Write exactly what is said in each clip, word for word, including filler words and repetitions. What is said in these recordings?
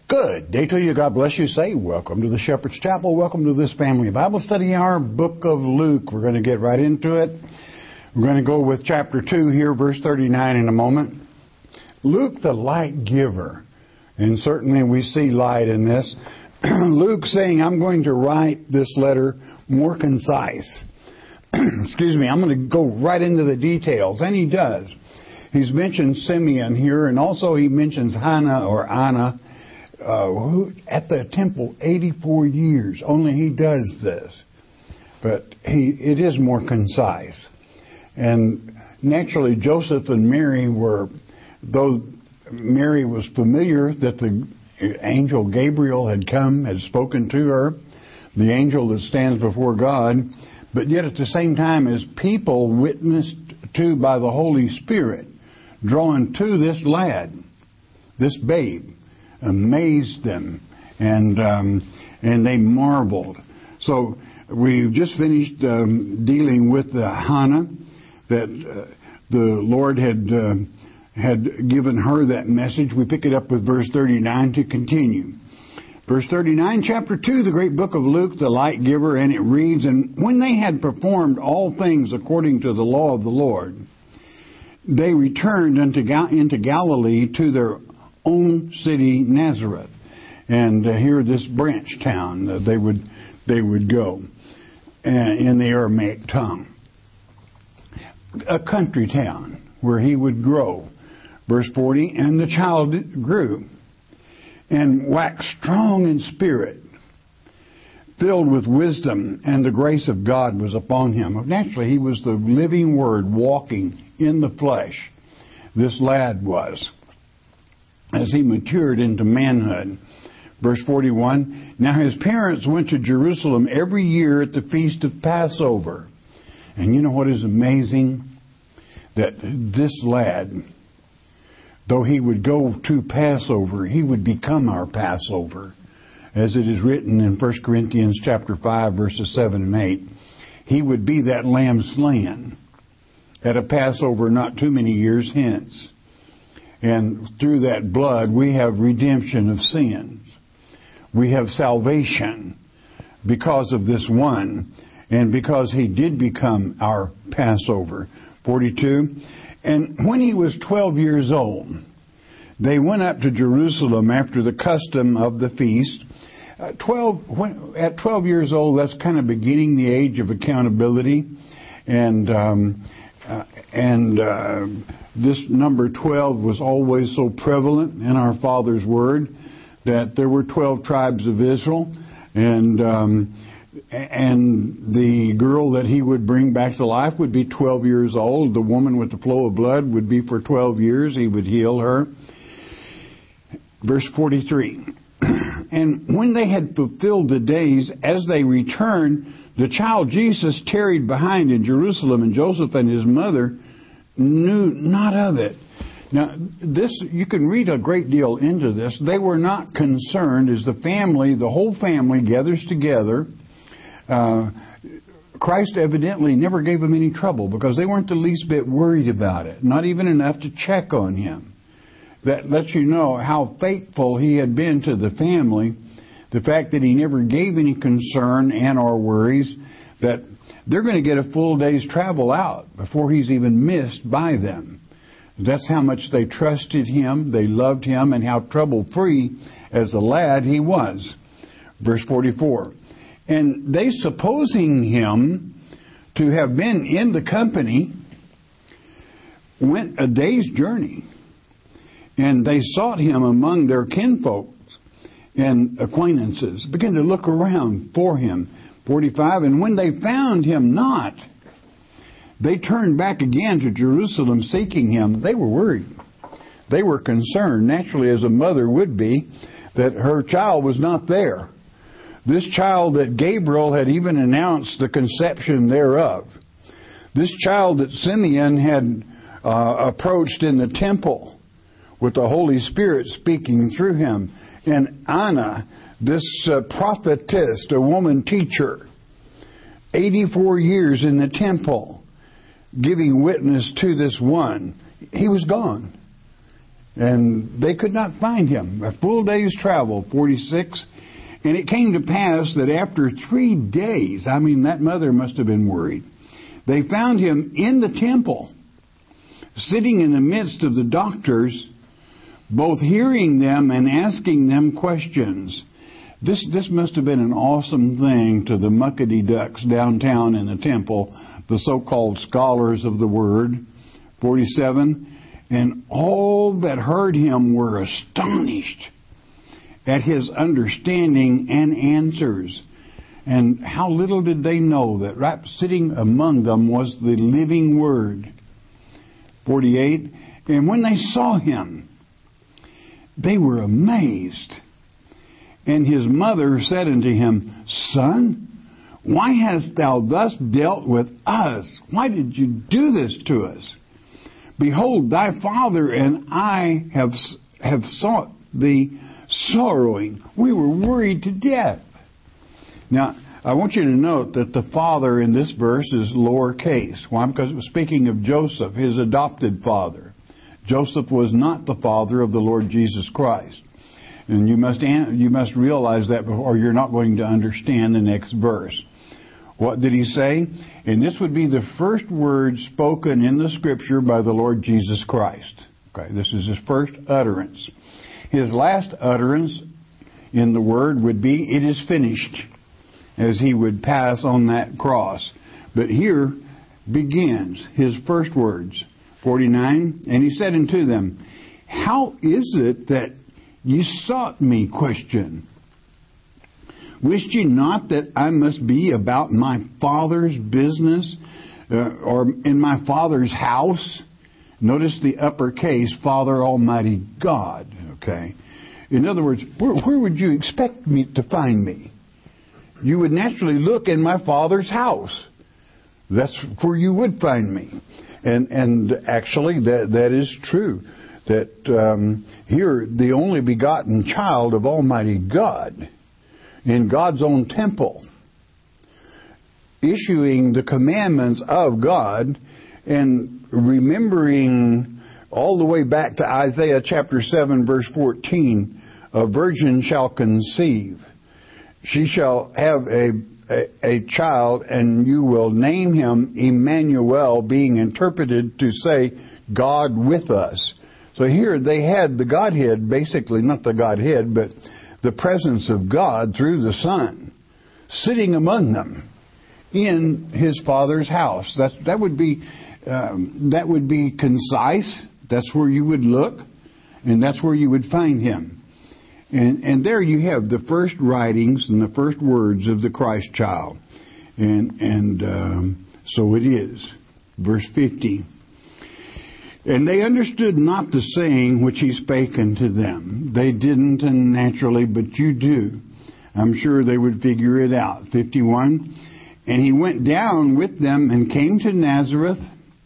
Good day to you. God bless you. Say, welcome to the Shepherd's Chapel. Welcome to this family Bible study, our book of Luke. We're going to get right into it. We're going to go with chapter two here, verse thirty-nine in a moment. Luke, the light giver. And certainly we see light in this. Luke saying, I'm going to write this letter more concise. Excuse me, I'm going to go right into the details. And he does. He's mentioned Simeon here, and also he mentions Hannah or Anna. Uh, who, at the temple, eighty-four years. Only he does this. But he it is more concise. And naturally, Joseph and Mary were, though Mary was familiar that the angel Gabriel had come, had spoken to her, the angel that stands before God, but yet at the same time as people witnessed to by the Holy Spirit, drawn to this lad, this babe, amazed them, and um, and they marveled. So we've just finished um, dealing with uh, Hannah, that uh, the Lord had uh, had given her that message. We pick it up with verse thirty-nine to continue. Verse thirty-nine, chapter two, the great book of Luke, the light giver, and it reads, And when they had performed all things according to the law of the Lord, they returned unto Gal- into Galilee to their own city, Nazareth, and uh, here this branch town uh, they would they would go uh, in the Aramaic tongue, a country town where he would grow. Verse forty, and the child grew and waxed strong in spirit, filled with wisdom, and the grace of God was upon him. Naturally, he was the living Word walking in the flesh. This lad was, as he matured into manhood. Verse forty-one, now his parents went to Jerusalem every year at the feast of Passover. And you know what is amazing? That this lad, though he would go to Passover, he would become our Passover. As it is written in First Corinthians chapter five, verses seven and eight. He would be that lamb slain at a Passover not too many years hence. And through that blood, we have redemption of sins. We have salvation because of this one, and because he did become our Passover. forty-two, and when he was twelve years old, they went up to Jerusalem after the custom of the feast. Uh, twelve when, at twelve years old, that's kind of beginning the age of accountability, and um, uh, and uh, this number twelve was always so prevalent in our Father's Word that there were twelve tribes of Israel, and um, and the girl that he would bring back to life would be twelve years old. The woman with the flow of blood would be for twelve years. He would heal her. Verse forty-three. And when they had fulfilled the days, as they returned, the child Jesus tarried behind in Jerusalem, and Joseph and his mother knew not of it. Now, this, you can read a great deal into this. They were not concerned as the family, the whole family gathers together. Uh, Christ evidently never gave them any trouble because they weren't the least bit worried about it, not even enough to check on him. That lets you know how faithful he had been to the family. The fact that he never gave any concern and or worries that they're going to get a full day's travel out before he's even missed by them. That's how much they trusted him, they loved him, and how trouble-free as a lad he was. Verse forty-four. And they, supposing him to have been in the company, went a day's journey. And they sought him among their kinfolks and acquaintances, began to look around for him. forty-five, and when they found him not, they turned back again to Jerusalem seeking him. They were worried. They were concerned, naturally as a mother would be, that her child was not there. This child that Gabriel had even announced the conception thereof. This child that Simeon had uh, approached in the temple with the Holy Spirit speaking through him. And Anna, this uh, prophetess, a woman teacher, eighty-four years in the temple, giving witness to this one. He was gone. And they could not find him. A full day's travel, forty-six. And it came to pass that after three days, I mean, that mother must have been worried, they found him in the temple, sitting in the midst of the doctors, both hearing them and asking them questions. This this must have been an awesome thing to the muckety ducks downtown in the temple, the so-called scholars of the Word. forty-seven. And all that heard him were astonished at his understanding and answers. And how little did they know that right sitting among them was the living Word. forty-eight. And when they saw him, they were amazed. And his mother said unto him, Son, why hast thou thus dealt with us? Why did you do this to us? Behold, thy father and I have have sought thee sorrowing. We were worried to death. Now, I want you to note that the father in this verse is lowercase. Why? Because it was speaking of Joseph, his adopted father. Joseph was not the father of the Lord Jesus Christ. And you must you must realize that, or you're not going to understand the next verse. What did he say? And this would be the first word spoken in the Scripture by the Lord Jesus Christ. Okay, this is his first utterance. His last utterance in the Word would be, it is finished, as he would pass on that cross. But here begins his first words. forty-nine, and he said unto them, How is it that ye sought me? Question. Wist ye not that I must be about my Father's business, uh, or in my Father's house? Notice the uppercase, Father Almighty God. Okay. In other words, where, where would you expect me to find me? You would naturally look in my Father's house. That's where you would find me. And and actually, that that is true. That um, here, the only begotten child of Almighty God, in God's own temple, issuing the commandments of God, and remembering all the way back to Isaiah chapter seven, verse fourteen, a virgin shall conceive. She shall have a, a, a child, and you will name him Emmanuel, being interpreted to say, God with us. So here they had the Godhead, basically, not the Godhead, but the presence of God through the Son, sitting among them in his Father's house. That that would be um, that would be concise. That's where you would look, and that's where you would find him. And and there you have the first writings and the first words of the Christ child. And and um, so it is. Verse fifty. And they understood not the saying which he spake unto them. They didn't, and naturally, but you do. I'm sure they would figure it out. fifty-one. And he went down with them and came to Nazareth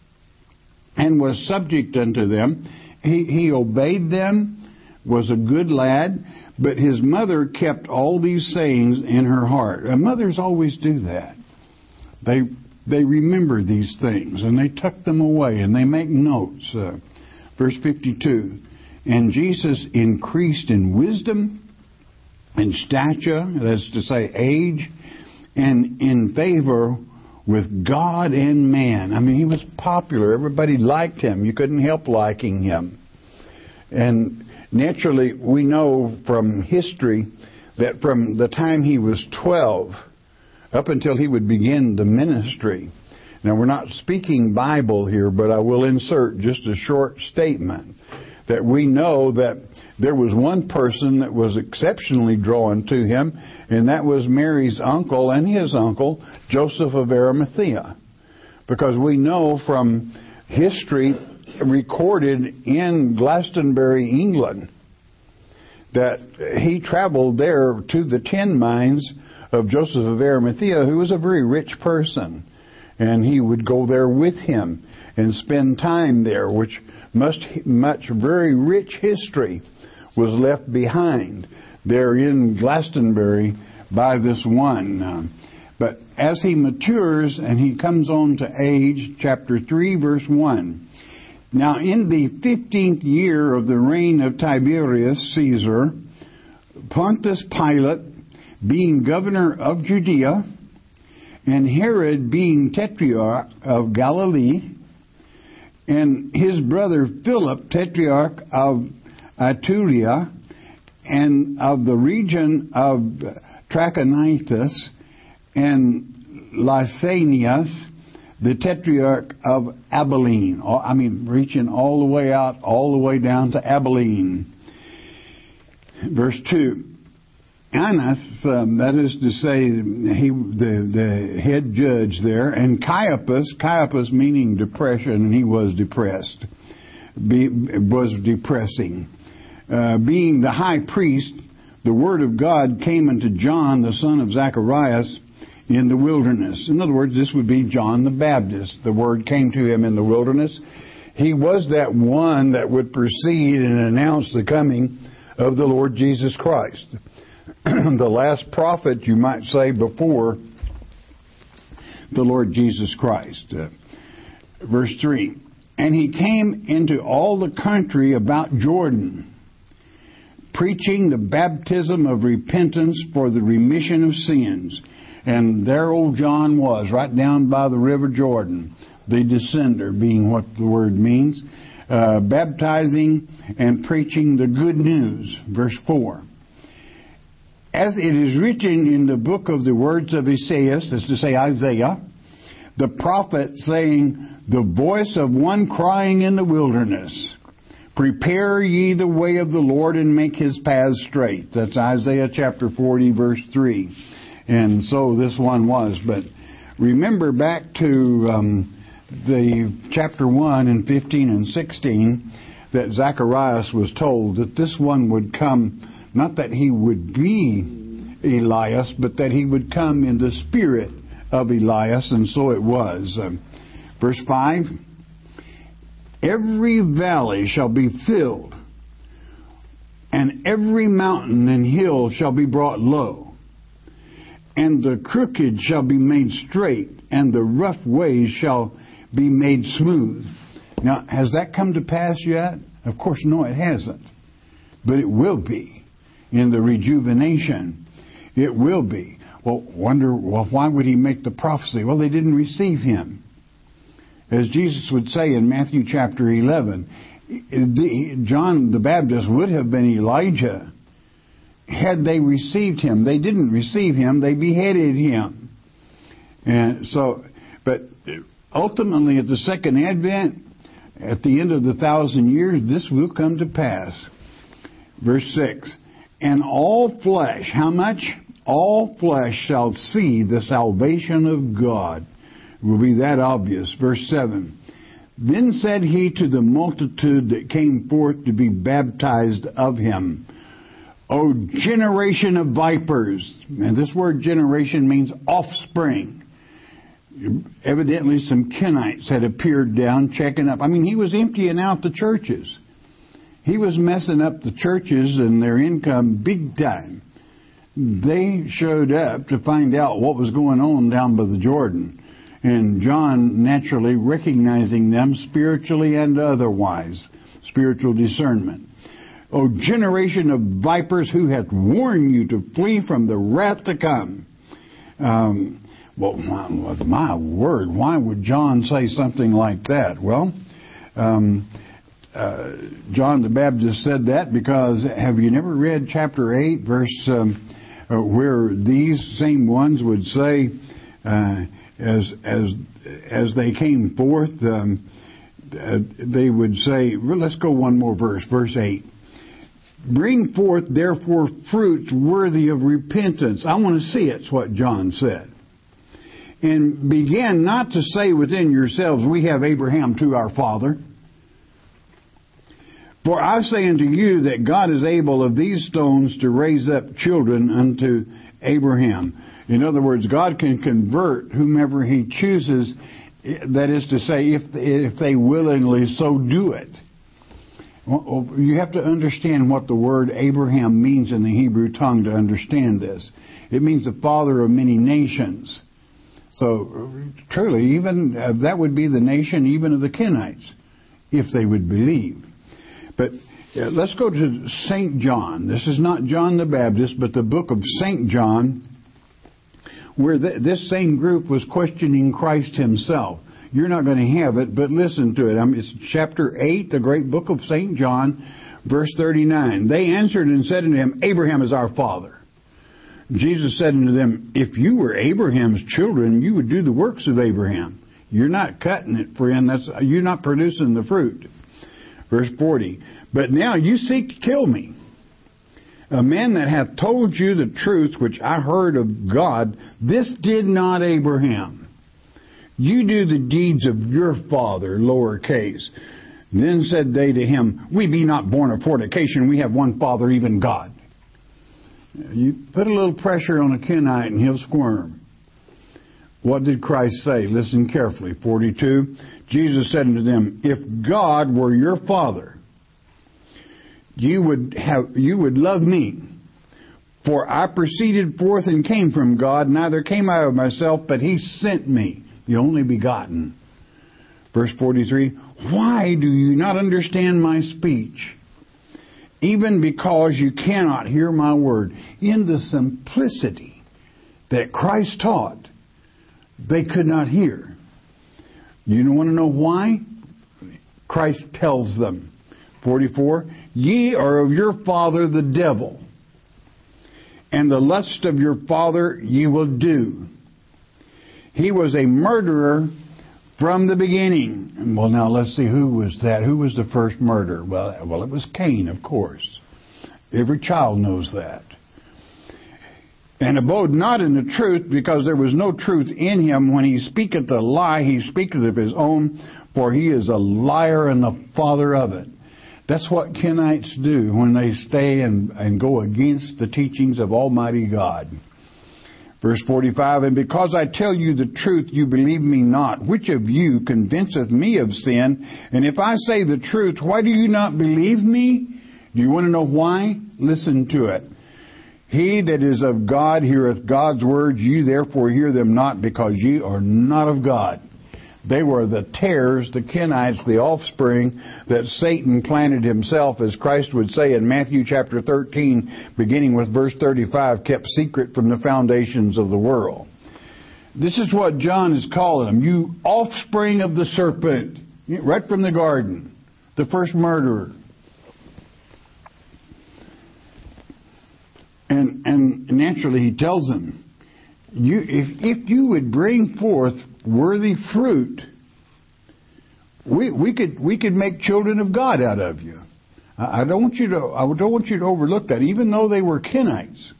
and was subject unto them. He, he obeyed them, was a good lad, but his mother kept all these sayings in her heart. And mothers always do that. They they remember these things, and they tuck them away, and they make notes. Uh, verse fifty-two, and Jesus increased in wisdom and stature, that's to say age, and in favor with God and man. I mean, he was popular. Everybody liked him. You couldn't help liking him. And naturally, we know from history that from the time he was twelve up until he would begin the ministry. Now, we're not speaking Bible here, but I will insert just a short statement that we know that there was one person that was exceptionally drawn to him, and that was Mary's uncle and his uncle, Joseph of Arimathea. Because we know from history recorded in Glastonbury, England, that he traveled there to the tin mines of Joseph of Arimathea, who was a very rich person. And he would go there with him and spend time there, which must, much very rich history was left behind there in Glastonbury by this one. Um, but as he matures and he comes on to age, chapter three, verse one, Now in the fifteenth year of the reign of Tiberius Caesar, Pontius Pilate being governor of Judea, and Herod being tetrarch of Galilee, and his brother Philip, tetrarch of Iturea, and of the region of Trachonitis, and Lysanias, the tetrarch of Abilene. I mean, reaching all the way out, all the way down to Abilene. Verse two. Annas, um, that is to say, he the the head judge there, and Caiaphas, Caiaphas meaning depression, and he was depressed, be, was depressing. Uh, being the high priest, the word of God came unto John, the son of Zacharias, in the wilderness. In other words, this would be John the Baptist. The word came to him in the wilderness. He was that one that would precede and announce the coming of the Lord Jesus Christ. The last prophet, you might say, before the Lord Jesus Christ. Uh, verse three. And he came into all the country about Jordan, preaching the baptism of repentance for the remission of sins. And there old John was, right down by the river Jordan, the descender, being what the word means, uh, baptizing and preaching the good news. Verse four. As it is written in the book of the words of Isaiah, that's to say Isaiah, the prophet, saying, the voice of one crying in the wilderness, prepare ye the way of the Lord and make his paths straight. That's Isaiah chapter forty, verse three. And so this one was. But remember back to um, the chapter one and fifteen and sixteen, that Zacharias was told that this one would come, not that he would be Elias, but that he would come in the spirit of Elias, and so it was. Um, verse five, every valley shall be filled, and every mountain and hill shall be brought low, and the crooked shall be made straight, and the rough ways shall be made smooth. Now, has that come to pass yet? Of course, no, it hasn't. But it will be. In the rejuvenation, it will be. Well, wonder, well, why would he make the prophecy? Well, they didn't receive him. As Jesus would say in Matthew chapter eleven, John the Baptist would have been Elijah had they received him. They didn't receive him. They beheaded him. And so, but ultimately at the second advent, at the end of the thousand years, this will come to pass. Verse six. And all flesh, how much? All flesh shall see the salvation of God. It will be that obvious. Verse seven. Then said he to the multitude that came forth to be baptized of him, O generation of vipers. And this word generation means offspring. Evidently some Kenites had appeared down checking up. I mean, he was emptying out the churches. He was messing up the churches and their income big time. They showed up to find out what was going on down by the Jordan. And John, naturally recognizing them spiritually and otherwise, spiritual discernment. O generation of vipers, who hath warned you to flee from the wrath to come. Um, well, my, my word, why would John say something like that? Well, um, uh, John the Baptist said that because, have you never read chapter eight, verse um, uh, where these same ones would say, uh, as as as they came forth, um, uh, they would say, well, let's go one more verse, verse eight. Bring forth, therefore, fruits worthy of repentance. I want to see it's what John said. And begin not to say within yourselves, we have Abraham to our father. For I say unto you that God is able of these stones to raise up children unto Abraham. In other words, God can convert whomever He chooses, that is to say, if if they willingly so do it. Well, you have to understand what the word Abraham means in the Hebrew tongue to understand this. It means the father of many nations. So, truly, even uh, that would be the nation even of the Kenites. if they would believe. But uh, let's go to Saint John. This is not John the Baptist, but the book of Saint John, where th- this same group was questioning Christ himself. You're not going to have it, but listen to it. I mean, it's chapter eight, the great book of Saint John, verse thirty-nine. They answered and said unto him, Abraham is our father. Jesus said unto them, if you were Abraham's children, you would do the works of Abraham. You're not cutting it, friend. That's, you're not producing the fruit. Verse forty. But now you seek to kill me, a man that hath told you the truth which I heard of God. This did not Abraham. You do the deeds of your father, lowercase. Then said they to him, we be not born of fornication. We have one Father, even God. You put a little pressure on a Kenite and he'll squirm. What did Christ say? Listen carefully. forty-two. Jesus said unto them, if God were your Father, you would have, you would love me. For I proceeded forth and came from God, neither came I of myself, but he sent me, the only begotten. Verse forty-three. Why do you not understand my speech? Even because you cannot hear my word. In the simplicity that Christ taught, they could not hear. You want to know why? Christ tells them. forty-four. Ye are of your father the devil, and the lust of your father ye will do. He was a murderer from the beginning. Well, now let's see, who was that? Who was the first murderer? Well, well, it was Cain, of course. Every child knows that. And abode not in the truth, because there was no truth in him. When he speaketh a lie, he speaketh of his own, for he is a liar and the father of it. That's what Kenites do when they stay and, and go against the teachings of Almighty God. Verse forty-five, and because I tell you the truth, you believe me not. Which of you convinceth me of sin? And if I say the truth, why do you not believe me? Do you want to know why? Listen to it. He that is of God heareth God's words. You therefore hear them not, because ye are not of God. They were the tares, the Kenites, the offspring that Satan planted himself, as Christ would say in Matthew chapter thirteen, beginning with verse thirty-five, kept secret from the foundations of the world. This is what John is calling them. You offspring of the serpent, right from the garden, the first murderer. And, and naturally he tells them, you, if, if you would bring forth worthy fruit, we we could we could make children of God out of you. I, I don't want you to I don't want you to overlook that. Even though they were Kenites,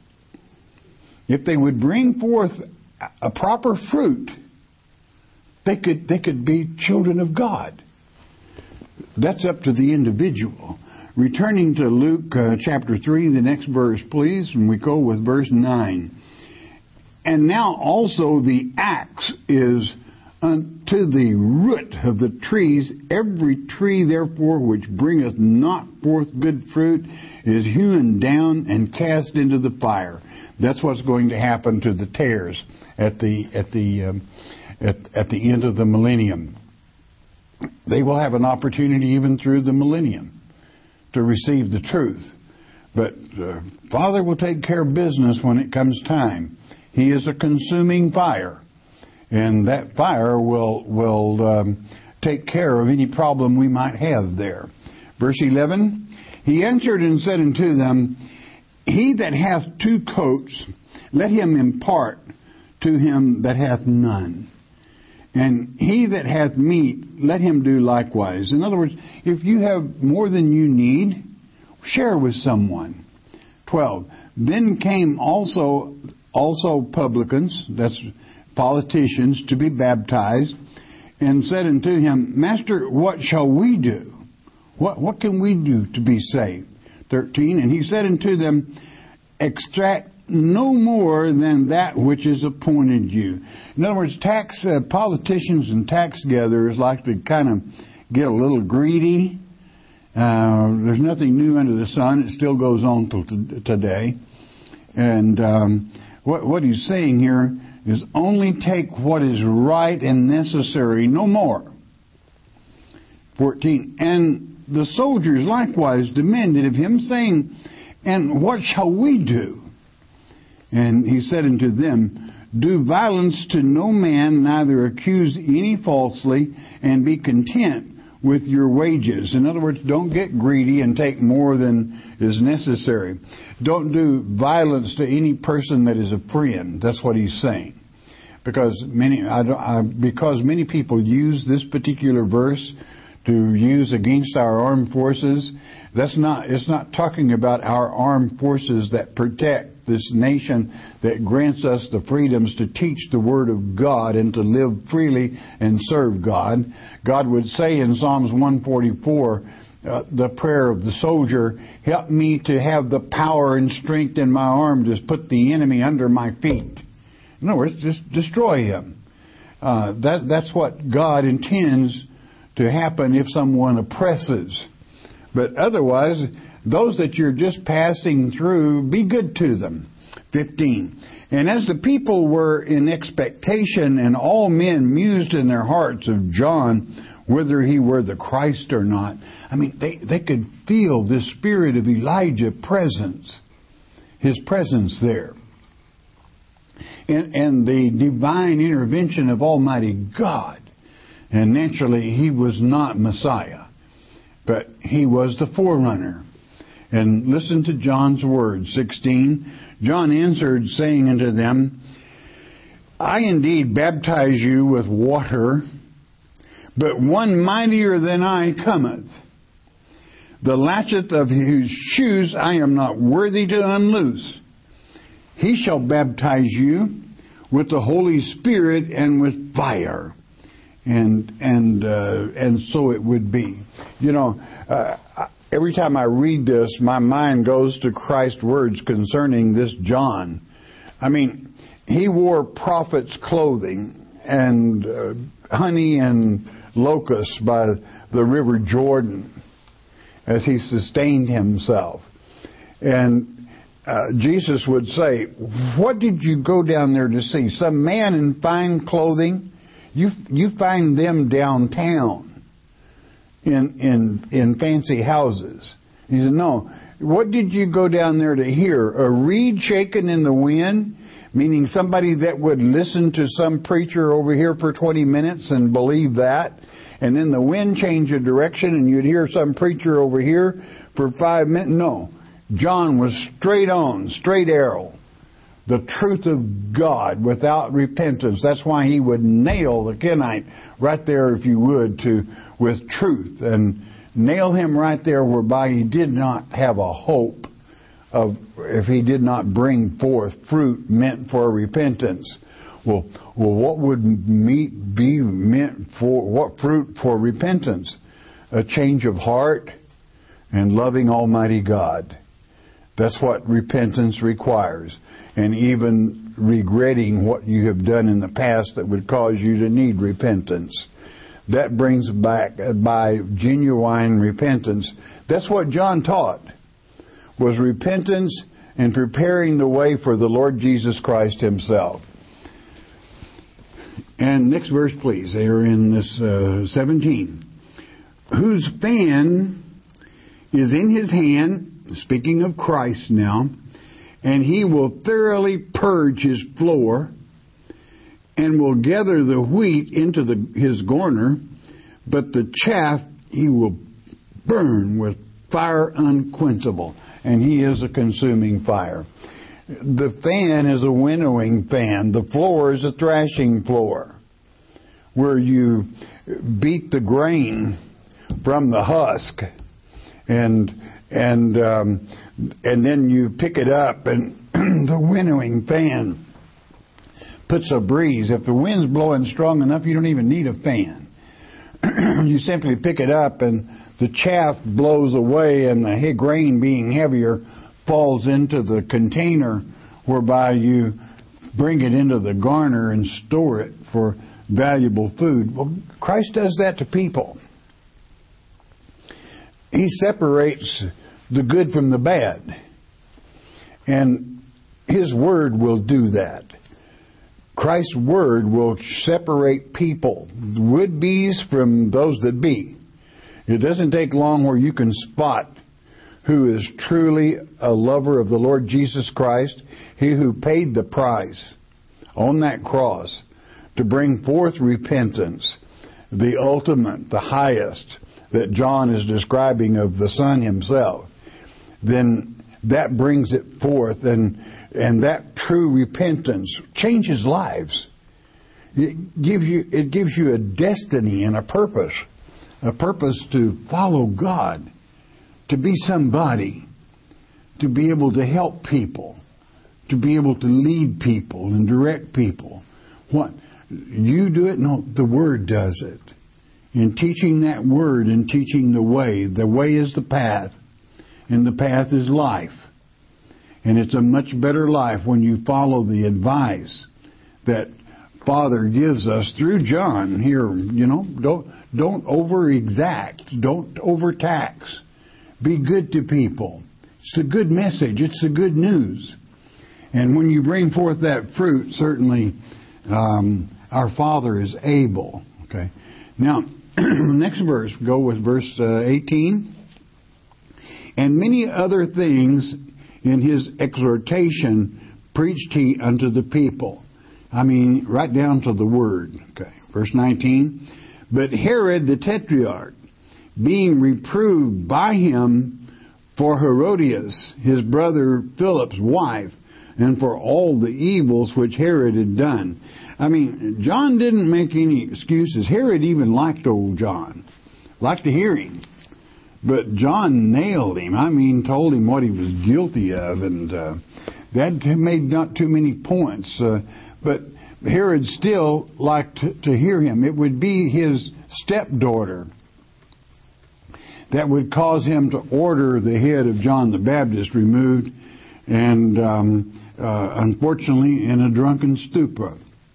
if they would bring forth a proper fruit, they could they could be children of God. That's up to the individual. Returning to Luke uh, chapter three, the next verse, please, and we go with verse nine. And now also the axe is unto the root of the trees. Every tree, therefore, which bringeth not forth good fruit is hewn down and cast into the fire. That's what's going to happen to the tares at the at the um, at, at the end of the millennium. They will have an opportunity even through the millennium to receive the truth. But uh, Father will take care of business when it comes time. He is a consuming fire, and that fire will will um, take care of any problem we might have there. Verse eleven, he answered and said unto them, he that hath two coats, let him impart to him that hath none. And he that hath meat, let him do likewise. In other words, if you have more than you need, share with someone. twelve, then came also also publicans, that's politicians, to be baptized, and said unto him, Master, what shall we do? What what can we do to be saved? thirteen, and he said unto them, extract no more than that which is appointed you. In other words, tax uh, politicians and tax gatherers like to kind of get a little greedy. Uh, there's nothing new under the sun. It still goes on till t- today. And um, what, what he's saying here is only take what is right and necessary, no more. fourteen. And the soldiers likewise demanded of him, saying, And what shall we do? And he said unto them, Do violence to no man, neither accuse any falsely, and be content with your wages. In other words, don't get greedy and take more than is necessary. Don't do violence to any person that is a friend. That's what he's saying. Because many, I, I, because many people use this particular verse to use against our armed forces. That's not, it's not talking about our armed forces that protect this nation, that grants us the freedoms to teach the Word of God and to live freely and serve God. God would say in Psalms one forty-four, uh, the prayer of the soldier, help me to have the power and strength in my arm to put the enemy under my feet. In other words, just destroy him. Uh, that, that's what God intends to happen if someone oppresses. But otherwise, those that you're just passing through, be good to them. fifteen. And as the people were in expectation, and all men mused in their hearts of John, whether he were the Christ or not. I mean, they, they could feel the spirit of Elijah presence, his presence there. And, and the divine intervention of Almighty God. And naturally, he was not Messiah, but he was the forerunner. And listen to John's words, sixteen. John answered, saying unto them, I indeed baptize you with water, but one mightier than I cometh, the latchet of whose shoes I am not worthy to unloose. He shall baptize you with the Holy Spirit and with fire. And and uh, and so it would be. You know, uh, every time I read this, my mind goes to Christ's words concerning this John. I mean, he wore prophet's clothing and uh, honey and locusts by the river Jordan as he sustained himself. And Uh, Jesus would say, what did you go down there to see? Some man in fine clothing? You you find them downtown in in in fancy houses. He said, no. What did you go down there to hear? A reed shaken in the wind? Meaning somebody that would listen to some preacher over here for twenty minutes and believe that. And then the wind changed a direction and you'd hear some preacher over here for five minutes. No. John was straight on, straight arrow. The truth of God without repentance. That's why he would nail the Kenite right there, if you would, to with truth. And nail him right there whereby he did not have a hope of, if he did not bring forth fruit meant for repentance. Well, well, what would meat be meant for? What fruit for repentance? A change of heart and loving Almighty God. That's what repentance requires. And even regretting what you have done in the past that would cause you to need repentance. That brings back by genuine repentance. That's what John taught. Was repentance and preparing the way for the Lord Jesus Christ himself. And next verse, please. They are in this uh, seventeen. Whose fan is in his hand, speaking of Christ now, and he will thoroughly purge his floor and will gather the wheat into the, his garner, but the chaff he will burn with fire unquenchable. And he is a consuming fire. The fan is a winnowing fan. The floor is a thrashing floor where you beat the grain from the husk and and um, and then you pick it up, and the winnowing fan puts a breeze. If the wind's blowing strong enough, you don't even need a fan. You simply pick it up, and the chaff blows away, and the grain, being heavier, falls into the container whereby you bring it into the garner and store it for valuable food. Well, Christ does that to people. He separates the good from the bad. And His Word will do that. Christ's Word will separate people, would-be's from those that be. It doesn't take long where you can spot who is truly a lover of the Lord Jesus Christ, he who paid the price on that cross to bring forth repentance, the ultimate, the highest that John is describing of the Son himself. Then that brings it forth, and and that true repentance changes lives. It gives you it gives you a destiny and a purpose, a purpose to follow God, to be somebody, to be able to help people, to be able to lead people and direct people. What you do it? No, the Word does it. In teaching that Word and teaching the way, the way is the path, and the path is life. And it's a much better life when you follow the advice that Father gives us through John here. You know, don't don't over exact, don't overtax. Be good to people. It's a good message. It's the good news. And when you bring forth that fruit, certainly um, our Father is able. Okay. Now, next verse, go with verse uh, eighteen. And many other things in his exhortation preached he unto the people. I mean, right down to the word. Okay. Verse nineteen. But Herod the Tetrarch, being reproved by him for Herodias, his brother Philip's wife, and for all the evils which Herod had done. I mean, John didn't make any excuses. Herod even liked old John, liked to hear him. But John nailed him. I mean, told him what he was guilty of, and uh, that made not too many points. Uh, but Herod still liked to, to hear him. It would be his stepdaughter that would cause him to order the head of John the Baptist removed, and um, uh, unfortunately in a drunken stupor.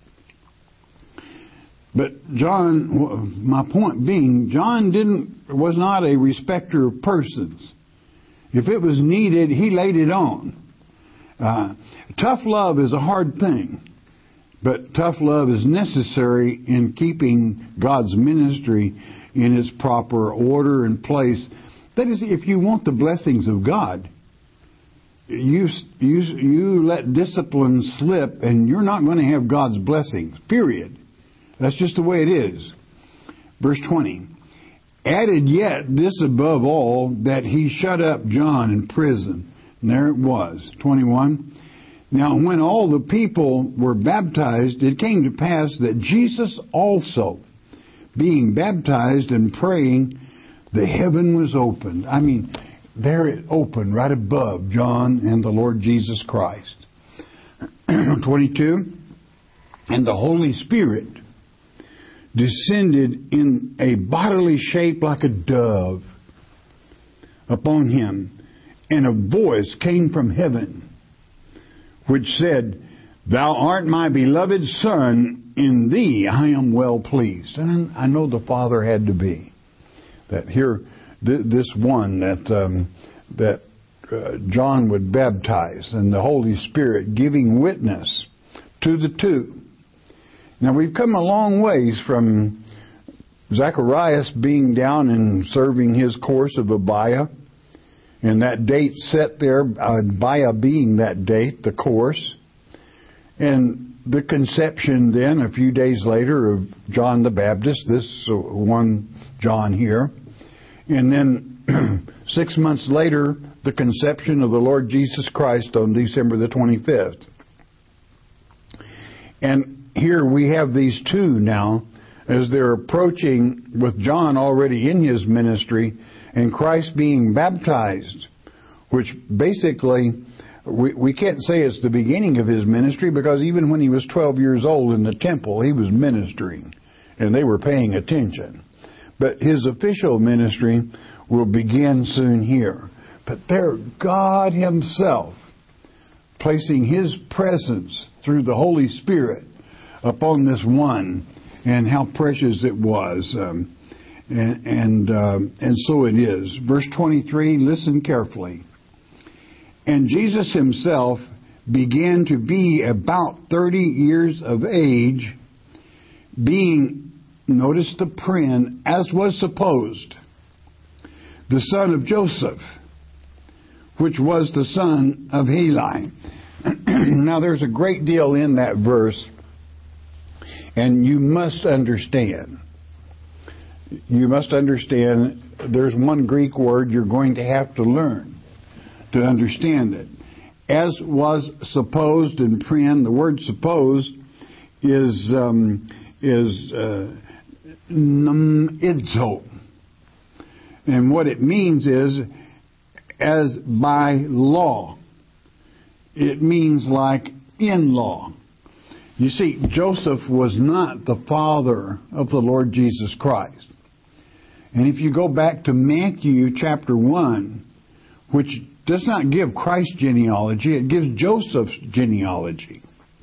But John, my point being, John didn't was not a respecter of persons. If it was needed, he laid it on. Uh, tough love is a hard thing, but tough love is necessary in keeping God's ministry in its proper order and place. That is, if you want the blessings of God, you you you let discipline slip, and you're not going to have God's blessings. Period. That's just the way it is. Verse twenty. Added yet this above all, that he shut up John in prison. And there it was. twenty-one. Now when all the people were baptized, it came to pass that Jesus also, being baptized and praying, the heaven was opened. I mean, there it opened right above John and the Lord Jesus Christ. twenty-two. And the Holy Spirit descended in a bodily shape like a dove upon him, and a voice came from heaven, which said, Thou art my beloved Son, in thee I am well pleased. And I know the Father had to be. That here, th- this one that um, that uh, John would baptize, and the Holy Spirit giving witness to the two. Now, we've come a long ways from Zacharias being down and serving his course of Abia, and that date set there, Abia being that date, the course, and the conception then, a few days later, of John the Baptist, this one John here, and then six months later, the conception of the Lord Jesus Christ on December the twenty-fifth. And here we have these two now, as they're approaching with John already in his ministry and Christ being baptized, which basically we, we can't say it's the beginning of his ministry, because even when he was twelve years old in the temple, he was ministering and they were paying attention. But his official ministry will begin soon here. But there, God himself placing his presence through the Holy Spirit upon this one, and how precious it was, um, and and, um, and so it is. Verse twenty-three. Listen carefully. And Jesus himself began to be about thirty years of age, being, notice the prin, as was supposed. the son of Joseph, which was the son of Heli. Now, there's a great deal in that verse, and you must understand. You must understand there's one Greek word you're going to have to learn to understand it. As was supposed in Prin, the word supposed is um, is uh, namidzo. And what it means is as by law. It means like in law. You see, Joseph was not the father of the Lord Jesus Christ. And if you go back to Matthew chapter one, which does not give Christ's genealogy, it gives Joseph's genealogy.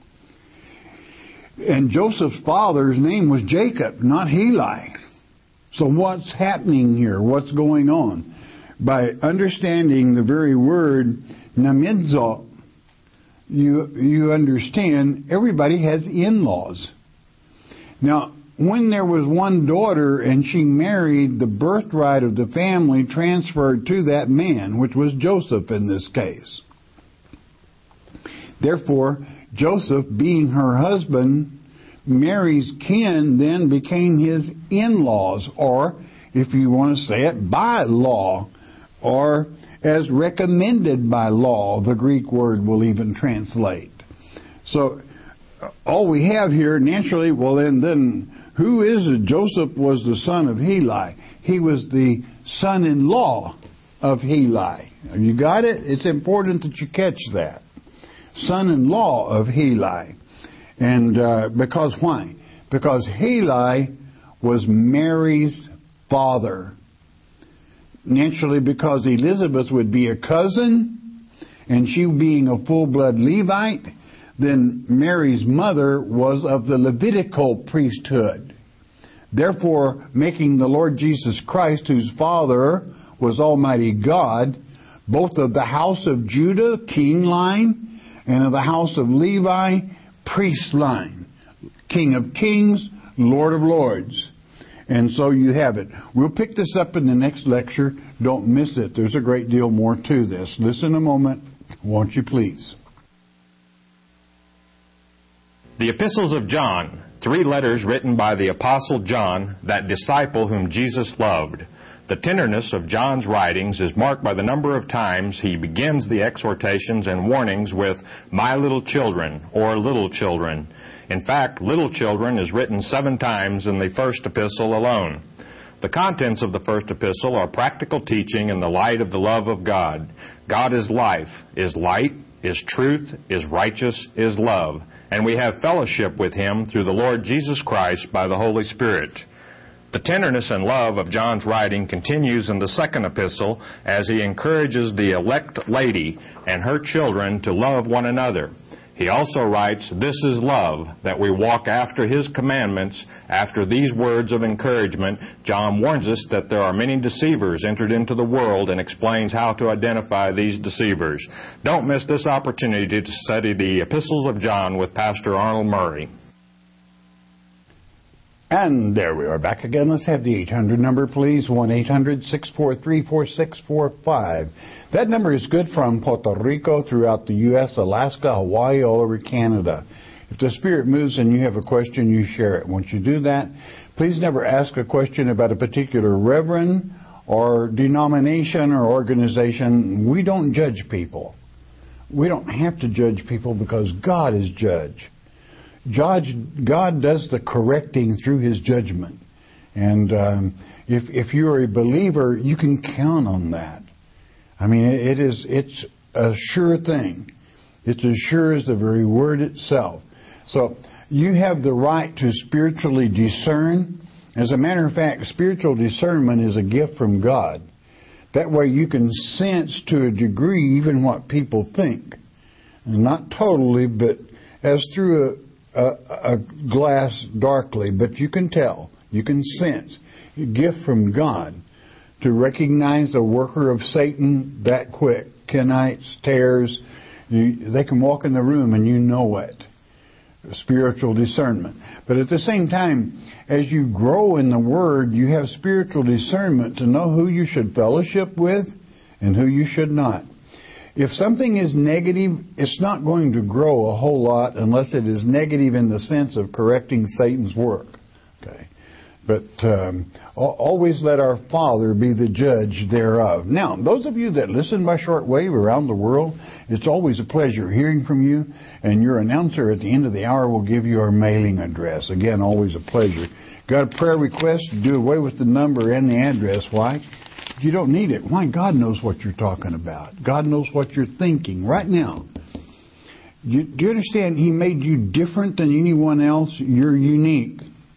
And Joseph's father's name was Jacob, not Heli. So what's happening here? What's going on? By understanding the very word namidzo, you you understand everybody has in-laws. Now, when there was one daughter and she married, the birthright of the family transferred to that man, which was Joseph in this case. Therefore, Joseph, being her husband, Mary's kin then became his in-laws, or, if you want to say it, by law, or as recommended by law, the Greek word will even translate. So, all we have here, naturally, well then, then who is it? Joseph was the son of Heli. He was the son-in-law of Heli. You got it? It's important that you catch that. Son-in-law of Heli. And uh, because why? Because Heli was Mary's father. Naturally, because Elizabeth would be a cousin, and she being a full-blood Levite, then Mary's mother was of the Levitical priesthood. Therefore, making the Lord Jesus Christ, whose father was Almighty God, both of the house of Judah, king line, and of the house of Levi, priest line. King of kings, Lord of lords. And so you have it. We'll pick this up in the next lecture. Don't miss it. There's a great deal more to this. Listen a moment, won't you please? The Epistles of John, three letters written by the Apostle John, that disciple whom Jesus loved. The tenderness of John's writings is marked by the number of times he begins the exhortations and warnings with, "My little children," or "little children." In fact, "little children" is written seven times in the first epistle alone. The contents of the first epistle are practical teaching in the light of the love of God. God is life, is light, is truth, is righteous, is love. And we have fellowship with Him through the Lord Jesus Christ by the Holy Spirit. The tenderness and love of John's writing continues in the second epistle as he encourages the elect lady and her children to love one another. He also writes, "This is love, that we walk after His commandments." After these words of encouragement, John warns us that there are many deceivers entered into the world and explains how to identify these deceivers. Don't miss this opportunity to study the Epistles of John with Pastor Arnold Murray. And there we are back again. Let's have the eight hundred number, please. one eight hundred six four three four six four five. That number is good from Puerto Rico, throughout the U S, Alaska, Hawaii, all over Canada. If the Spirit moves and you have a question, you share it. Once you do that, please never ask a question about a particular reverend or denomination or organization. We don't judge people. We don't have to judge people because God is judge. Judge, God does the correcting through His judgment. And um, if if you're a believer, you can count on that. I mean, it is it's a sure thing. It's as sure as the very word itself. So you have the right to spiritually discern. As a matter of fact, spiritual discernment is a gift from God. That way you can sense to a degree even what people think. And not totally, but as through a A, a glass darkly, but you can tell, you can sense a gift from God to recognize the worker of Satan that quick. Kenites, tares, you, they can walk in the room and you know it. spiritual discernment. But at the same time, as you grow in the Word, you have spiritual discernment to know who you should fellowship with and who you should not. If something is negative, it's not going to grow a whole lot unless it is negative in the sense of correcting Satan's work. Okay. But um, always let our Father be the judge thereof. Now, those of you that listen by shortwave around the world, it's always a pleasure hearing from you. And your announcer at the end of the hour will give you our mailing address. Again, always a pleasure. Got a prayer request? Do away with the number and the address. Why? You don't need it. Why? God knows what you're talking about. God knows what you're thinking right now. You, do you understand? He made you different than anyone else. You're unique.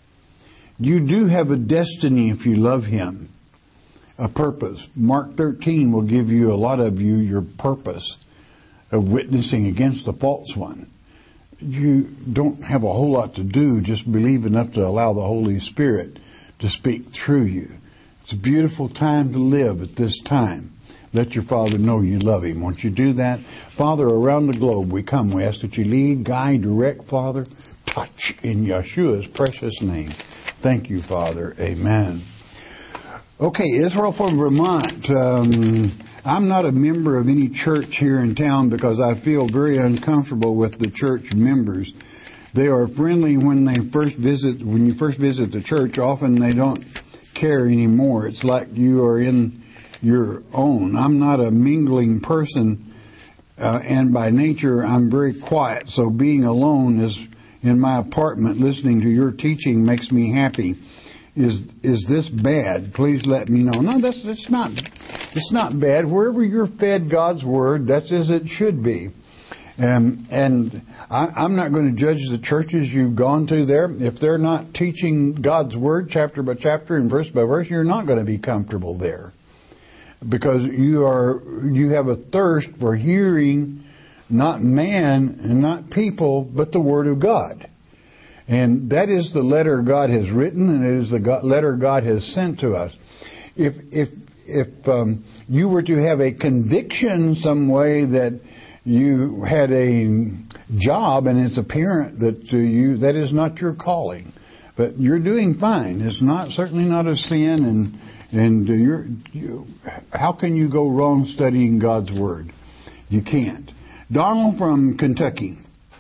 You do have a destiny if you love Him, a purpose. Mark thirteen will give you, a lot of you, your purpose of witnessing against the false one. You don't have a whole lot to do, just believe enough to allow the Holy Spirit to speak through you. It's a beautiful time to live at this time. Let your Father know you love Him. Won't you do that? Father, around the globe we come. We ask that you lead, guide, direct, Father. Touch in Yeshua's precious name. Thank you, Father. Amen. Okay, Israel from Vermont. Um, I'm not a member of any church here in town because I feel very uncomfortable with the church members. They are friendly when they first visit. When you first visit the church, often they don't care anymore. It's like you are in your own. I'm not a mingling person, uh, and by nature I'm very quiet. So being alone is in my apartment listening to your teaching makes me happy. Is is this bad? Please let me know. No, that's it's not. It's not bad. Wherever you're fed God's word, that's as it should be. Um, and I, I'm not going to judge the churches you've gone to there. If they're not teaching God's word chapter by chapter and verse by verse, you're not going to be comfortable there, because you are you have a thirst for hearing not man and not people, but the Word of God. And that is the letter God has written, and it is the God, letter God has sent to us. If if if um, you were to have a conviction some way that you had a job and it's apparent that uh, you that is not your calling, but you're doing fine. It's not certainly not a sin, and and uh, you're you, how can you go wrong studying God's Word? You can't. Donald from Kentucky.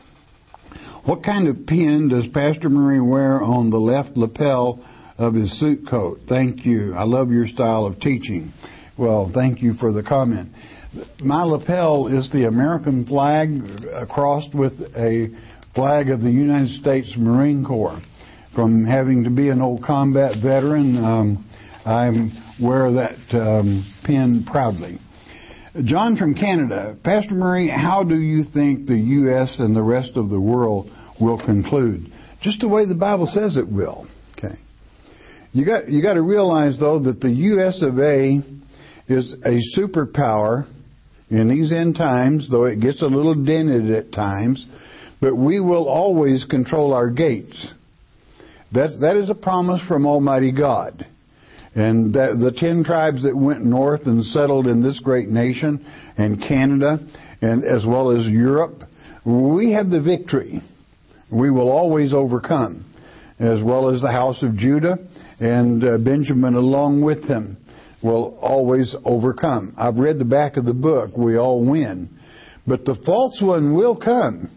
What kind of pin does Pastor Murray wear on the left lapel of his suit coat? Thank you. I love your style of teaching. Well, thank you for the comment. My lapel is the American flag crossed with a flag of the United States Marine Corps. From having to be an old combat veteran, um, I wear that um, pin proudly. John from Canada. Pastor Murray, how do you think the U S and the rest of the world will conclude? Just the way the Bible says it will. Okay. You got you got to realize, though, that the U S of A is a superpower in these end times, though it gets a little dented at times, but we will always control our gates. That that is a promise from Almighty God. And that the ten tribes that went north and settled in this great nation, and Canada, and as well as Europe, we have the victory. We will always overcome, as well as the house of Judah and uh, Benjamin along with them will always overcome. I've read the back of the book. We all win. But the false one will come,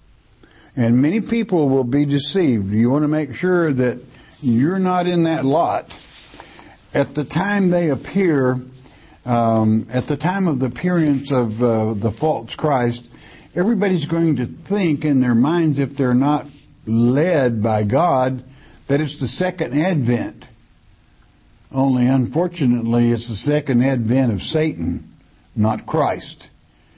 and many people will be deceived. You want to make sure that you're not in that lot. At the time they appear, um, at the time of the appearance of uh, the false Christ, everybody's going to think in their minds, if they're not led by God, that it's the second advent. Only, unfortunately, it's the second advent of Satan, not Christ.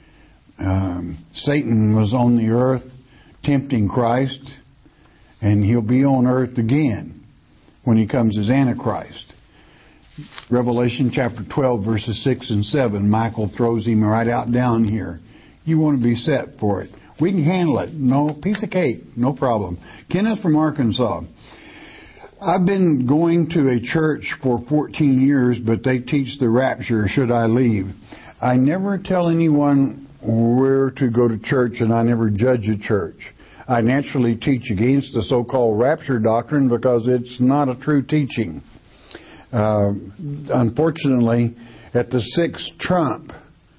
Um, Satan was on the earth tempting Christ, and he'll be on earth again when he comes as Antichrist. Revelation chapter twelve, verses six and seven. Michael throws him right out down here. You want to be set for it. We can handle it. No, piece of cake. No problem. Kenneth from Arkansas. I've been going to a church for fourteen years, but they teach the rapture. Should I leave? I never tell anyone where to go to church, and I never judge a church. I naturally teach against the so-called rapture doctrine because it's not a true teaching. Uh, unfortunately, at the sixth trump,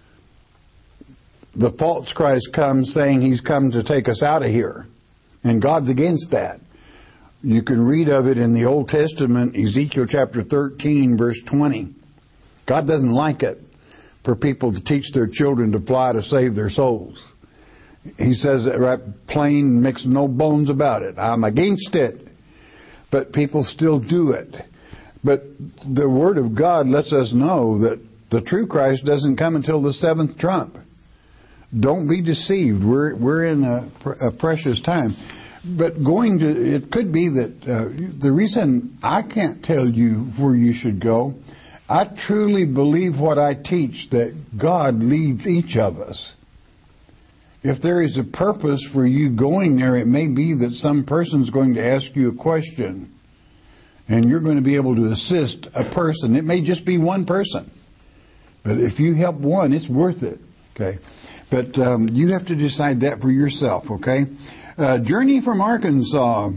the false Christ comes saying he's come to take us out of here. And God's against that. You can read of it in the Old Testament, Ezekiel chapter thirteen, verse twenty. God doesn't like it for people to teach their children to fly to save their souls. He says it right plain, makes no bones about it. I'm against it. But people still do it. But the Word of God lets us know that the true Christ doesn't come until the seventh trump. Don't be deceived. We're we're in a, a precious time. But going to, it could be that uh, the reason I can't tell you where you should go, I truly believe what I teach, that God leads each of us. If there is a purpose for you going there, it may be that some person's going to ask you a question, and you're going to be able to assist a person. It may just be one person. But if you help one, it's worth it. Okay? But um, you have to decide that for yourself, okay? Uh, Journey from Arkansas.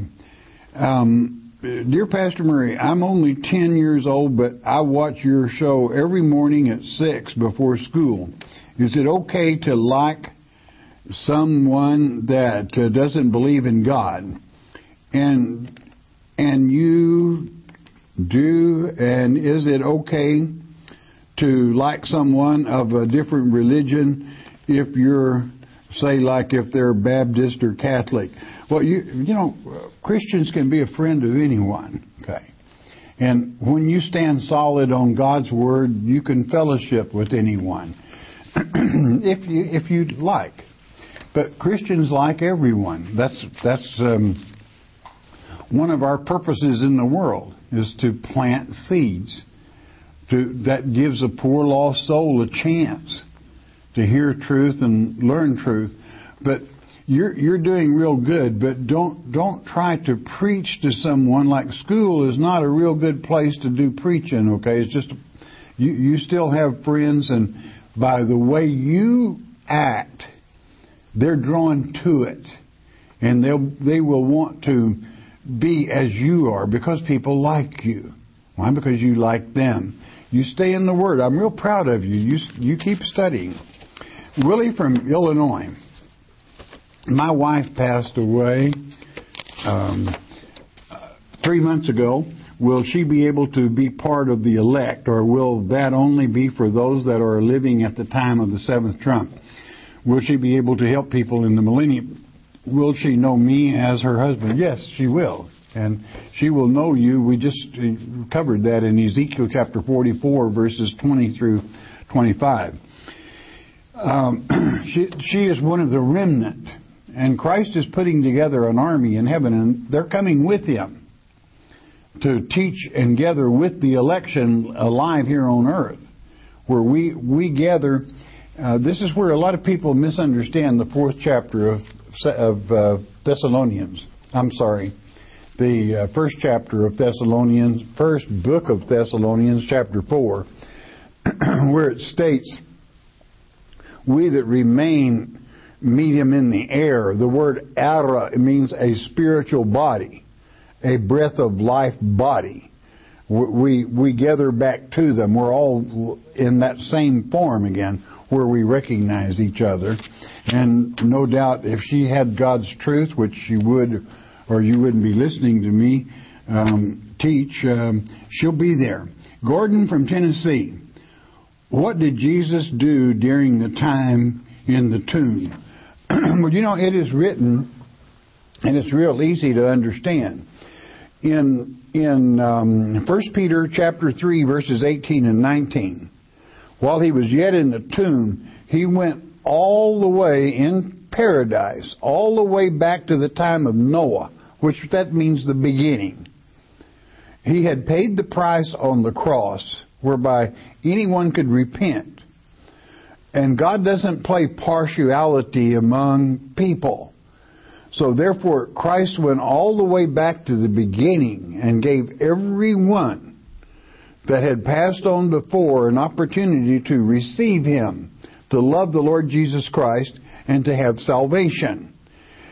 Um, dear Pastor Murray, I'm only ten years old, but I watch your show every morning at six before school. Is it okay to like someone that uh, doesn't believe in God? And and you do, and is it okay to like someone of a different religion if you're, say, like if they're Baptist or Catholic? Well, you you know, Christians can be a friend of anyone, okay? And when you stand solid on God's Word, you can fellowship with anyone, if you if you'd like. But Christians like everyone. That's that's um, one of our purposes in the world, is to plant seeds to that gives a poor lost soul a chance to hear truth and learn truth. But you're you're doing real good, but don't don't try to preach to someone. Like, school is not a real good place to do preaching, okay? It's just, you, you still have friends, and by the way you act, they're drawn to it. And they'll they will want to be as you are because people like you. Why? Because you like them. You stay in the Word. I'm real proud of you. You you keep studying. Willie from Illinois. My wife passed away um, three months ago. Will she be able to be part of the elect, or will that only be for those that are living at the time of the seventh trump? Will she be able to help people in the millennium? Will she know me as her husband? Yes, she will. And she will know you. We just covered that in Ezekiel chapter forty-four, verses twenty through twenty-five. Um, she, she is one of the remnant. And Christ is putting together an army in heaven, and they're coming with Him to teach and gather with the election alive here on earth, where we, we gather. Uh, this is where a lot of people misunderstand the fourth chapter of, of uh, Thessalonians. I'm sorry. The uh, first chapter of Thessalonians, first book of Thessalonians, chapter four, where it states, we that remain meet Him in the air. The word ara means a spiritual body, a breath of life body. We, we gather back to them. We're all in that same form again, where we recognize each other. And no doubt if she had God's truth, which she would, or you wouldn't be listening to me um, teach, um, she'll be there. Gordon from Tennessee. What did Jesus do during the time in the tomb? Well, you know, it is written, and it's real easy to understand. In in um, First Peter chapter three, verses eighteen and nineteen, while He was yet in the tomb, He went all the way in paradise, all the way back to the time of Noah, which that means the beginning. He had paid the price on the cross whereby anyone could repent. And God doesn't play partiality among people. So therefore, Christ went all the way back to the beginning and gave everyone that had passed on before an opportunity to receive Him, to love the Lord Jesus Christ, and to have salvation.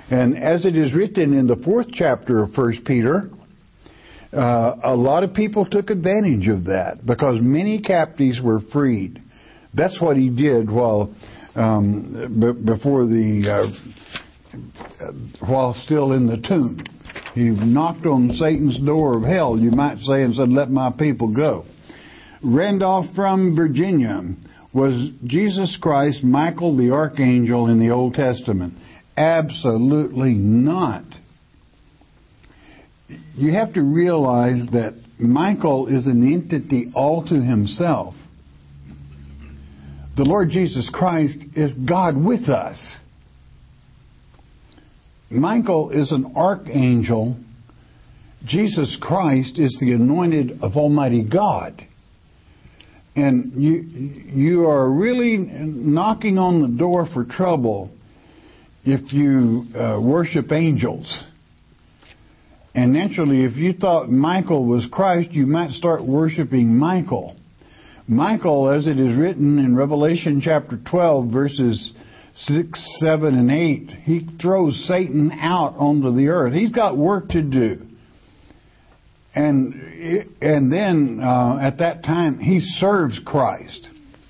And as it is written in the fourth chapter of First Peter, uh, a lot of people took advantage of that because many captives were freed. That's what he did while um, b- before the uh, while still in the tomb. He knocked on Satan's door of hell, you might say, and said, "Let my people go." Randolph from Virginia. Was Jesus Christ Michael the archangel in the Old Testament? Absolutely not. You have to realize that Michael is an entity all to himself. The Lord Jesus Christ is God with us. Michael is an archangel. Jesus Christ is the anointed of Almighty God. And you you are really knocking on the door for trouble if you uh, worship angels. And naturally, if you thought Michael was Christ, you might start worshiping Michael. Michael, as it is written in Revelation chapter twelve, verses six, seven, and eight, he throws Satan out onto the earth. He's got work to do. And and then uh, at that time, he serves Christ.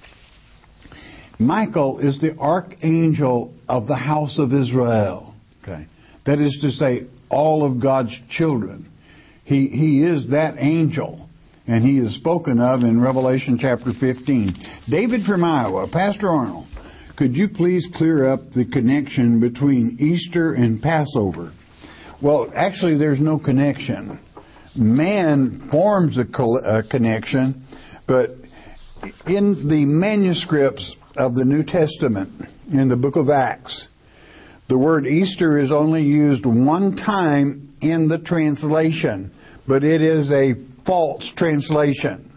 Michael is the archangel of the house of Israel. Okay, that is to say, all of God's children. He he is that angel, and he is spoken of in Revelation chapter fifteen. David from Iowa, Pastor Arnold, could you please clear up the connection between Easter and Passover? Well, actually, there's no connection. Man forms a, co- a connection, but in the manuscripts of the New Testament, in the book of Acts, the word Easter is only used one time in the translation, but it is a false translation.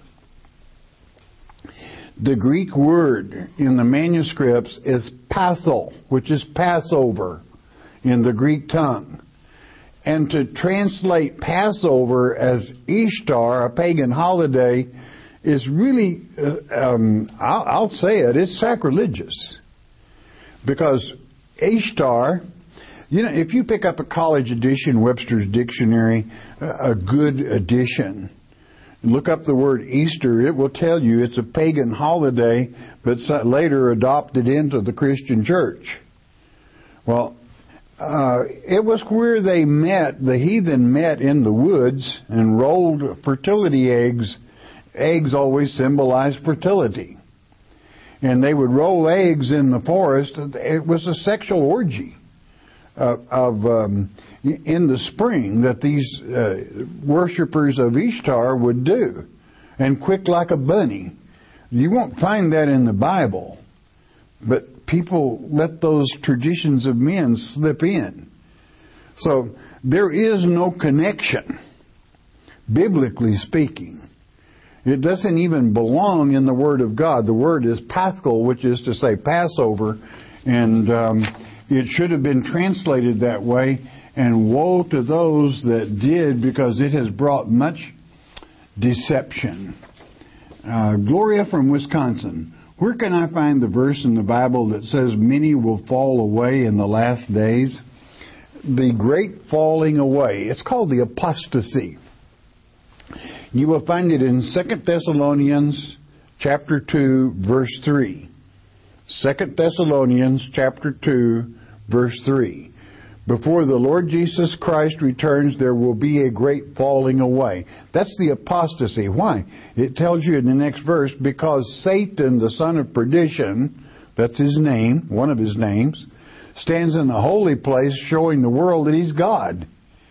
The Greek word in the manuscripts is Paschal, which is Passover in the Greek tongue. And to translate Passover as Ishtar, a pagan holiday, is really, uh, um, I'll, I'll say it, it's sacrilegious. Because Ishtar, you know, if you pick up a college edition, Webster's Dictionary, a good edition, look up the word Easter, it will tell you it's a pagan holiday, but later adopted into the Christian church. Well, Uh, it was where they met, the heathen met in the woods and rolled fertility eggs. Eggs always symbolize fertility. And they would roll eggs in the forest. It was a sexual orgy uh, of um, in the spring that these uh, worshippers of Ishtar would do. And quick like a bunny. You won't find that in the Bible. But people let those traditions of men slip in. So there is no connection, biblically speaking. It doesn't even belong in the Word of God. The word is Paschal, which is to say Passover, and um, it should have been translated that way. And woe to those that did, because it has brought much deception. Uh, Gloria from Wisconsin. Where can I find the verse in the Bible that says many will fall away in the last days? The great falling away. It's called the apostasy. You will find it in Second Thessalonians chapter two, verse three. Second Thessalonians chapter two, verse three. Before the Lord Jesus Christ returns, there will be a great falling away. That's the apostasy. Why? It tells you in the next verse, because Satan, the son of perdition, that's his name, one of his names, stands in the holy place showing the world that he's God.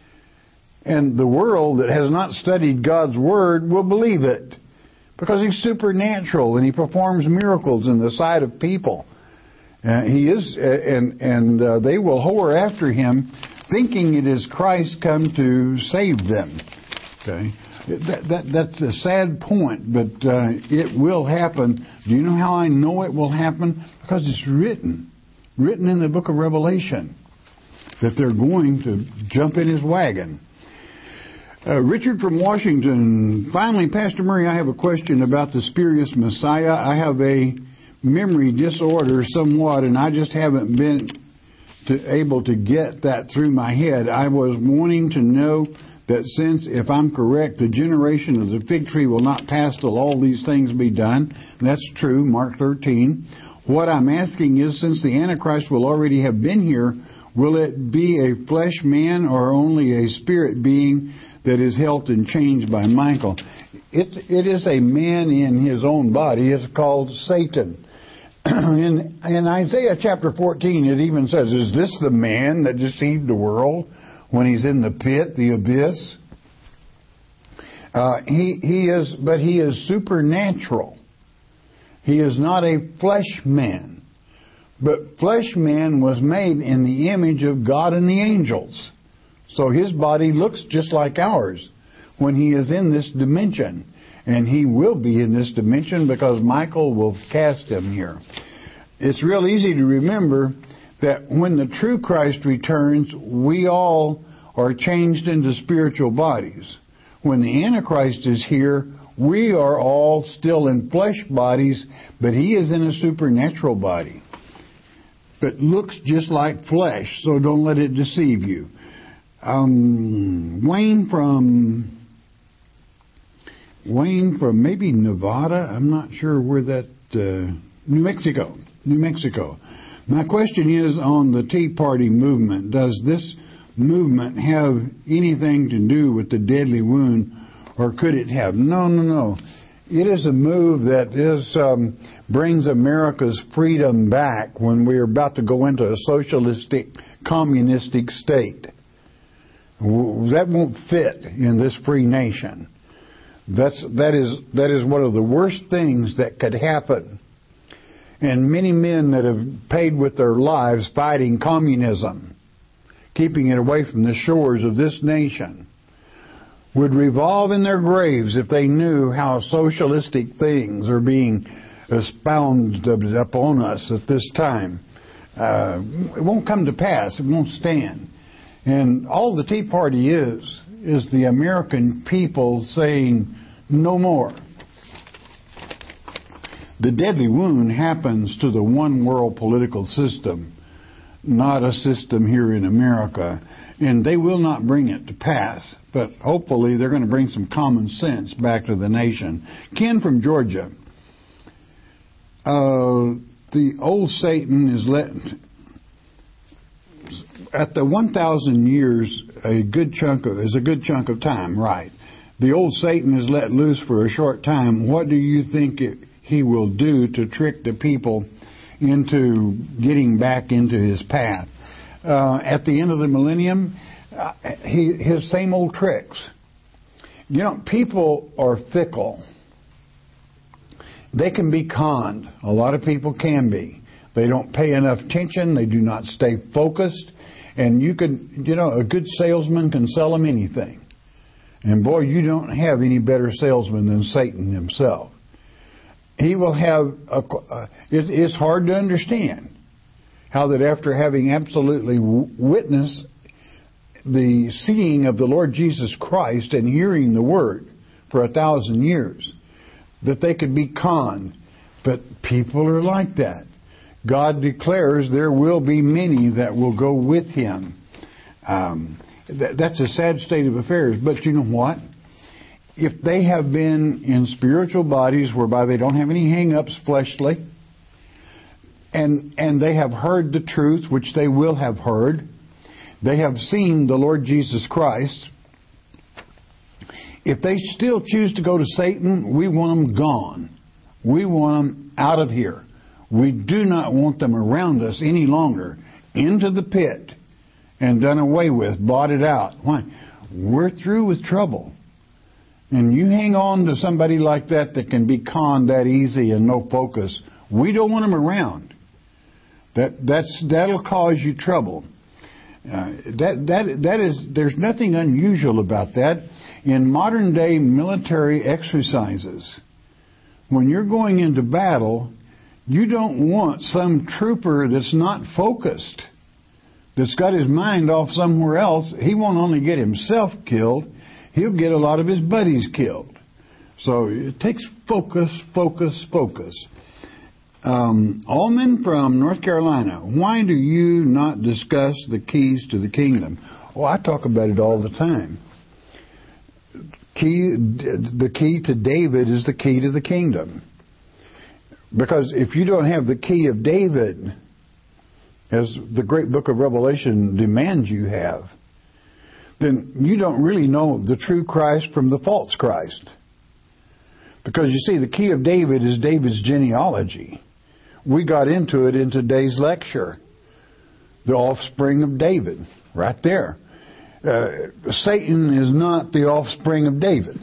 And the world that has not studied God's Word will believe it, because he's supernatural and he performs miracles in the sight of people. Uh, he is, uh, and and uh, they will whore after him, thinking it is Christ come to save them. Okay, that, that that's a sad point, but uh, it will happen. Do you know how I know it will happen? Because it's written, written in the book of Revelation, that they're going to jump in his wagon. Uh, Richard from Washington. Finally, Pastor Murray, I have a question about the spurious Messiah. I have a memory disorder somewhat, and I just haven't been to able to get that through my head. I was wanting to know that since, if I'm correct, the generation of the fig tree will not pass till all these things be done. That's true, Mark thirteen. What I'm asking is, since the Antichrist will already have been here, will it be a flesh man or only a spirit being that is helped and changed by Michael? It, it is a man in his own body. It's called Satan. in, in Isaiah chapter fourteen, it even says, is this the man that deceived the world when he's in the pit, the abyss? Uh, he, he is, but he is supernatural. He is not a flesh man. But flesh man was made in the image of God and the angels. So his body looks just like ours when he is in this dimension. And he will be in this dimension because Michael will cast him here. It's real easy to remember that when the true Christ returns, we all are changed into spiritual bodies. When the Antichrist is here, we are all still in flesh bodies, but he is in a supernatural body. But looks just like flesh, so don't let it deceive you. Um, Wayne from Wayne from maybe Nevada, I'm not sure where that, uh, New Mexico, New Mexico. My question is on the Tea Party movement. Does this movement have anything to do with the deadly wound, or could it have? No, no, no. It is a move that is um, brings America's freedom back when we're about to go into a socialistic, communistic state. That won't fit in this free nation. That's that is that is one of the worst things that could happen. And many men that have paid with their lives fighting communism, keeping it away from the shores of this nation, would revolve in their graves if they knew how socialistic things are being expounded upon us at this time. Uh, it won't come to pass. It won't stand. And all the Tea Party is, is the American people saying, no more. The deadly wound happens to the one world political system, not a system here in America. And they will not bring it to pass. But hopefully they're going to bring some common sense back to the nation. Ken from Georgia. Uh, the old Satan is let... At the one thousand years, a good chunk of is a good chunk of time, right? The old Satan is let loose for a short time. What do you think it, he will do to trick the people into getting back into his path? Uh, at the end of the millennium, uh, he, his same old tricks. You know, people are fickle. They can be conned. A lot of people can be. They don't pay enough attention. They do not stay focused. And you could, you know, a good salesman can sell them anything. And boy, you don't have any better salesman than Satan himself. He will have, a, uh, it, it's hard to understand how that after having absolutely witnessed the seeing of the Lord Jesus Christ and hearing the Word for a thousand years, that they could be conned. But people are like that. God declares there will be many that will go with Him. Um, that, that's a sad state of affairs. But you know what? If they have been in spiritual bodies whereby they don't have any hang-ups fleshly, and and they have heard the truth, which they will have heard, they have seen the Lord Jesus Christ, if they still choose to go to Satan, we want them gone. We want them out of here. We do not want them around us any longer. Into the pit and done away with, blotted out. Why? We're through with trouble. And you hang on to somebody like that that can be conned that easy and no focus. We don't want them around. That that's that'll cause you trouble. Uh, that that that is. There's nothing unusual about that. In modern day military exercises, when you're going into battle, you don't want some trooper that's not focused, that's got his mind off somewhere else. He won't only get himself killed, he'll get a lot of his buddies killed. So it takes focus, focus, focus. Um, Allman from North Carolina. Why do you not discuss the keys to the kingdom? Well, I talk about it all the time. Key, the key to David is the key to the kingdom. Because if you don't have the key of David, as the great book of Revelation demands you have, then you don't really know the true Christ from the false Christ. Because you see, the key of David is David's genealogy. We got into it in today's lecture. The offspring of David, right there. Uh, Satan is not the offspring of David.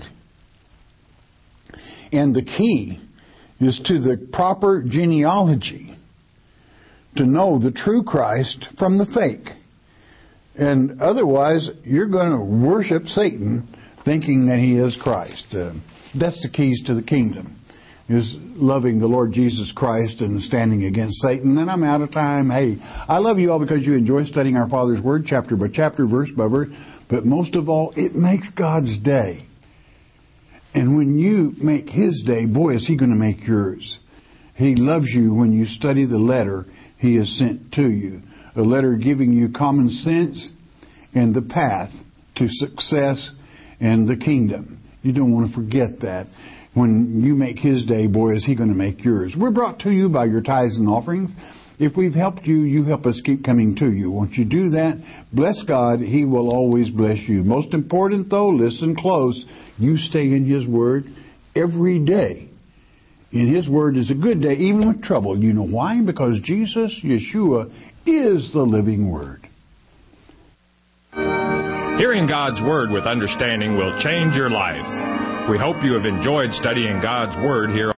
And the key is to the proper genealogy to know the true Christ from the fake. And otherwise, you're going to worship Satan thinking that he is Christ. Uh, that's the keys to the kingdom, is loving the Lord Jesus Christ and standing against Satan. And I'm out of time. Hey, I love you all because you enjoy studying our Father's Word, chapter by chapter, verse by verse. But most of all, it makes God's day. And when you make His day, boy, is He going to make yours. He loves you when you study the letter He has sent to you. A letter giving you common sense and the path to success and the kingdom. You don't want to forget that. When you make His day, boy, is He going to make yours. We're brought to you by your tithes and offerings. If we've helped you, you help us keep coming to you. Once you do that, bless God. He will always bless you. Most important, though, listen close. You stay in His Word every day. In His Word is a good day, even with trouble. You know why? Because Jesus, Yeshua, is the living Word. Hearing God's Word with understanding will change your life. We hope you have enjoyed studying God's Word here.